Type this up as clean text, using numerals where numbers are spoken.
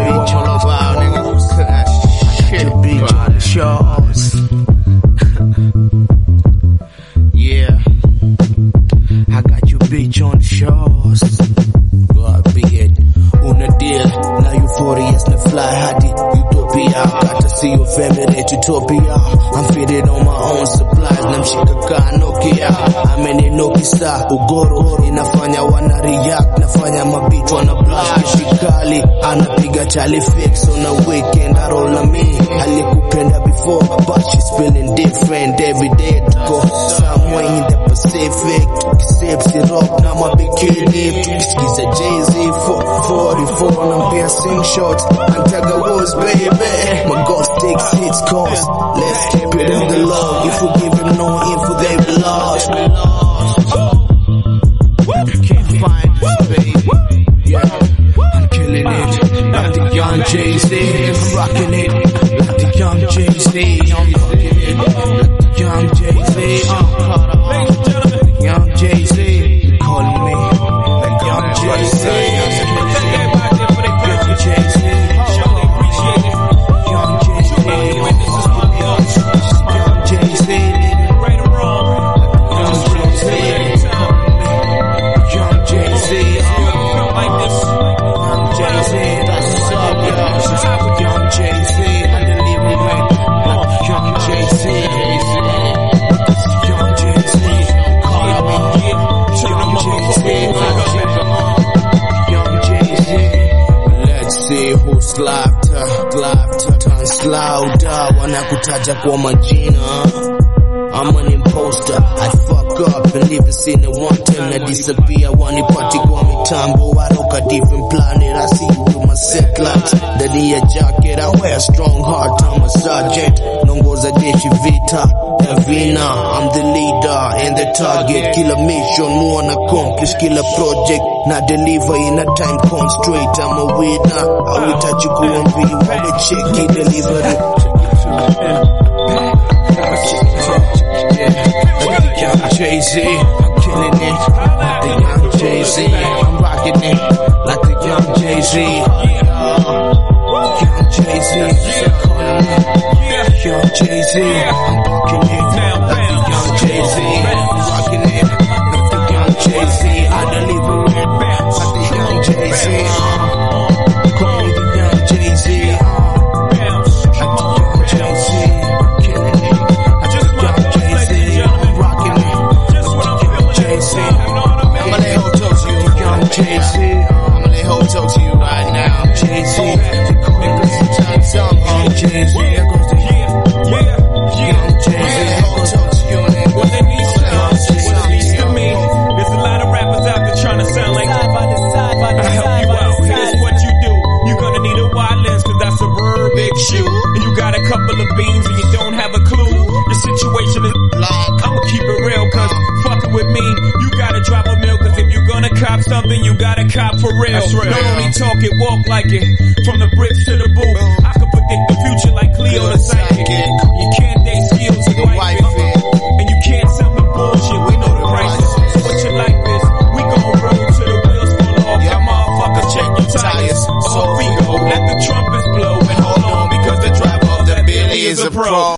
beach on the wild, nigga. Your beach on the shores. Yeah, I got your beach on the shores. God be it. Una deal, now you 40 as the fly hadi utopia. Got to see your family at utopia. I'm fitted on my own supplies, namshika ka Nokia. Ameni Nokisa, Ugoro, inafanya wana react, nafanya mabit wana blast. Kishikali, anapiga chali fix on a weekend, I roll on me. Alikupenda before, but she's feeling different every day to go somewhere in the Pacific. Tukisepsi rock na mabikini, tukisikiza Jay-Z 44 na mpia sing shots. Antaga was baby, my ghost takes hits cost. Let's keep it in the love. If we give them no info, they be lost. Can't find this baby. Yeah, I'm killing it. Like the young Jay-Z, I'm rocking it. Like the young Jay-Z, I'm rocking it. Like the young Jay-Z, I'm caught up. Young Jay-Z, calling me. Like young Jay-Z, who's laughter, turns louder. Wanakutaja kwa majina. I'm an imposter, I fuck up and leave the scene at one time na disappear. Wanipati kwa mitambo, waroka different planet. I see you with my satellites. Ndani ya jacket, I wear a strong heart, I'm a sergeant. Nongoza jeshi vita, Davina, I'm the leader and the target. Killer mission, one accomplish, killer project. Na deliver in a time constraint, I'm a winner. I will touch you go and be one check it, delivery. Young Jay-Z, I'm killing it. Like the young Jay-Z, I'm rocking it. Like the young Jay-Z. Young Jay-Z, calling me. Young Jay-Z, I'm rocking it. Like the young Jay-Z, I'm rocking it. Like the young Jay-Z, I deliver it. Like the young Jay-Z, call me the young Jay-Z. Like the young Jay-Z, killing it. Like the young Jay-Z, I'm rocking it. I'ma lay hold talk to you, young Jay-Z. I'ma lay hold talk to you right now, Jay-Z. Sometimes I'm young Jay-Z. There goes the young Jay-Z. Hold talk to you, nigga. What it means to me, there's a lot of rappers out there trying to sound like I help you out. Here's what you do. You're gonna need a wide lens, cause that's a real big shoe. And you got a couple of beans and you don't have a clue. Your situation is black. I'ma keep it real, cause fucking with me, you gotta drop a mill, cause if you're gonna cop something, you gotta cop for real. That's right. Don't only talk it, walk like it. From the bricks to the booth, I can predict the future like Cleo the psychic. You can't date skills and wife it. And you can't sell me bullshit, we know the prices. So what you like this, we gon' roll till the wheels fall off. Y'all motherfuckers check your tires. So we go, let the trumpets blow and hold on, because the driver of the Billy is a pro.